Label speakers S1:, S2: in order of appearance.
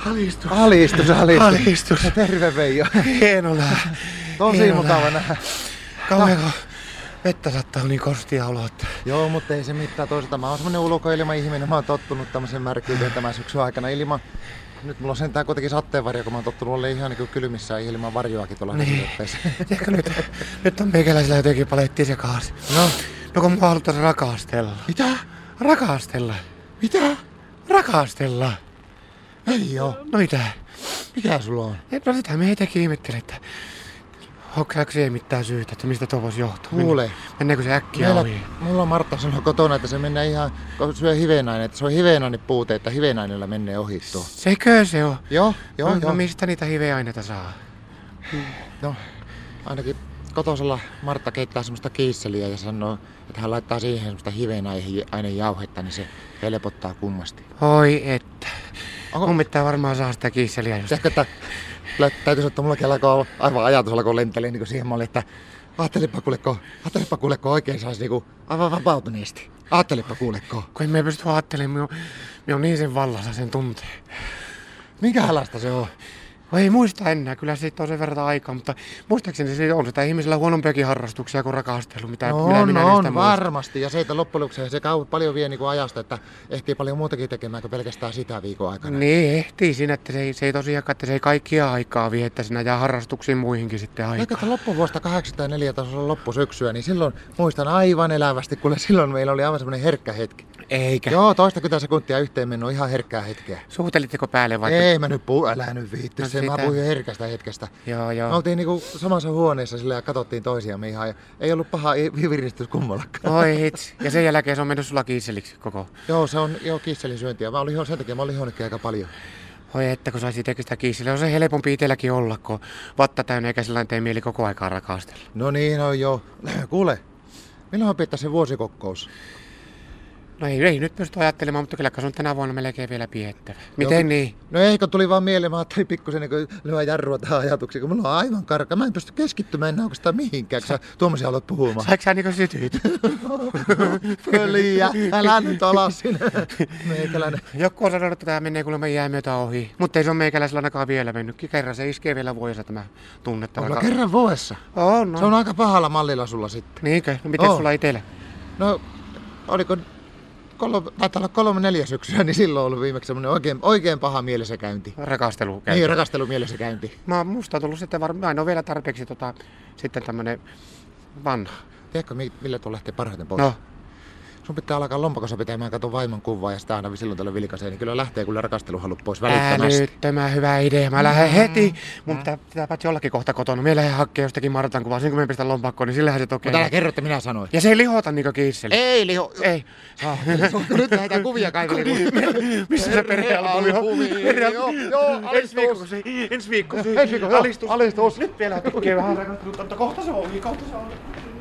S1: Alistus.
S2: Alistus.
S1: Ja terve Veijo.
S2: Hieno nähdä.
S1: Tosi mukava nähdä.
S2: Kauanko vettä sattaa niin kostia olo, että...
S1: Joo, mutta ei se mitään toisaalta. Mä oon semmonen ulkoilma-ihminen. Mä oon tottunut tämmöisen märkyyteen tämän syksyn aikana ilman. Nyt mulla on sentään kuitenkin sateenvarjo, kun mä oon tottunut olemaan ihan niin kylmissä ja ilman varjoakin tuolla
S2: käsitöpeissä. Ehkä nyt on meikäläisellä jotenkin paletti sekaisin. No kun mua haluttais rakastella.
S1: Mitä?
S2: Rakastella.
S1: Mitä?
S2: Rakastella.
S1: Ei oo.
S2: No mitä?
S1: Mikä sulla on?
S2: No sitä me heitäkin ihmettelee, että... Onko se ei mitään syytä, että mistä tuo voisi johtua?
S1: Kuule.
S2: Mennäänkö se äkkiä ohi?
S1: Mulla Martta sanoi kotona, että se menee ihan, kun syö hiveenainen, että se on hiveenainen puute, että hiveenainella menee ohi tuo.
S2: Sekö se on?
S1: Joo.
S2: No mistä niitä hiveaineita saa?
S1: No, ainakin kotosella Martta keittää semmoista kiisseliä ja sanoo, että hän laittaa siihen semmoista hiveenainejauhetta, niin se helpottaa kummasti.
S2: Oi että. Mun pitää varmaan saa sitä kiisseliä just.
S1: Ehkä että täytyy sanoa, että mullakin alkoi aivan ajatus alkoi lentelee niin siihen malliin, että ajattelepa kuuleko oikein saisi niinku aivan vapautuneesti. Ajattelepa kuuleko.
S2: Kun en mä pysty ajattelemaan, minä on niin sen vallassa sen tunteen.
S1: Minkä hälästä se on?
S2: Ei muista enää, kyllä siitä on sen verran aikaa, mutta muistaakseni se on sitä ihmisellä huonompiakin harrastuksia kuin rakastelu, mitä minä niistä
S1: on varmasti, ja se, että loppujen lopuksi se paljon vie niinku ajasta, että ehtii paljon muutakin tekemään kuin pelkästään sitä viikon aikana.
S2: Niin, ehtii siinä, että se ei tosiaan, että se ei kaikkia aikaa vie, että siinä jää harrastuksiin muihinkin sitten aikaa.
S1: Vaikka loppuvuosta 84 tasolla loppusyksyä, niin silloin muistan aivan elävästi, kun silloin meillä oli aivan semmoinen herkkä hetki.
S2: Eikä.
S1: Joo, 20 sekuntia yhteen mennyt, ihan herkkää hetkeä.
S2: Suutelitteko päälle vaikka?
S1: Ei mä nyt älä nyt viitty,
S2: No
S1: mä puhuin herkästä hetkestä.
S2: Joo.
S1: Me oltiin niinku samassa huoneessa sillä ja katsottiin toisiamme ihan ja ei ollut paha viristys kummallakaan.
S2: Oi hits. Ja sen jälkeen se on mennyt sulla kiisseliksi koko.
S1: Joo, se on kiisselin syöntiä. Sen takia mä olin ihonnutkin aika paljon.
S2: Oi että kun saisi itsekin sitä kiisseliä, on se helpompi itselläkin olla, kun vatta täynnä eikä sellainen tee mieli koko aikaa rakastella.
S1: No niin, no joo. Kuule, milloin pitää se vuosikokous?
S2: No ei nyt pysty ajattelemaan, mutta kyllä se on tänä vuonna melkein vielä piettävä. Miten niin?
S1: No eikö tuli vaan mieleen, mä ajattelin pikkusen niin lyö jarrua tähän ajatuksiin, kun mulla on aivan karka. Mä en pysty keskittymään enää oikeastaan mihinkään, kun sä tuommoisia aloit puhumaan.
S2: Saiko sä niinku sytyt?
S1: Pöliä, älä nyt alas sinne. Meikäläinen.
S2: Joku on sanonut, että tää menee kuulemma jäämyötä ohi. Mutta ei se ole meikäläisellä ainakaan vielä mennytkin. Kerran se iskee vielä vuodessa tämä tunne.
S1: Onko kerran vuodessa?
S2: On.
S1: Se on aika pahalla mallilla sulla sitten.
S2: Niinkö? No miten sulla itellä?
S1: No, oliko... Taitaa olla 3-4 syksyä, niin silloin on ollut viimeksi semmoinen oikein paha mielessä käynti.
S2: Rakastelukäynti.
S1: Niin, rakastelumielisessä käynti.
S2: Musta on tullut sitten varmaan, en ole vielä tarpeeksi sitten tämmönen vanha.
S1: Tiedätkö, millä tuo lähtee parhaiten pois?
S2: No.
S1: Sun pitää alkaa lompakossa pitämään katon vaimon kuvaa ja sitä aina silloin tällöin vilkaisee, niin kyllä lähtee kyllä rakasteluhalut pois välittömästi.
S2: Älyttömän hyvä idea. Mä lähden heti. Mun pitää paitsi jollakin kohta kotona. Mä lähden hakkeen jostakin Martan kuvaa. Sen kun mä pistän lompakkoon, niin sillähän se tokee.
S1: Mutta älä kerro, että minä sanoin.
S2: Ja se ei lihota niinku kiisseli.
S1: Ei liho.
S2: Ei.
S1: Nyt lähdetään kuvia kaivelemaan.
S2: Missä se perhealbumi on?
S1: Joo,
S2: ensi viikko.
S1: Alistus.
S2: Nyt vielä tekee vähän rakastelua, mutta kohta se on ohi.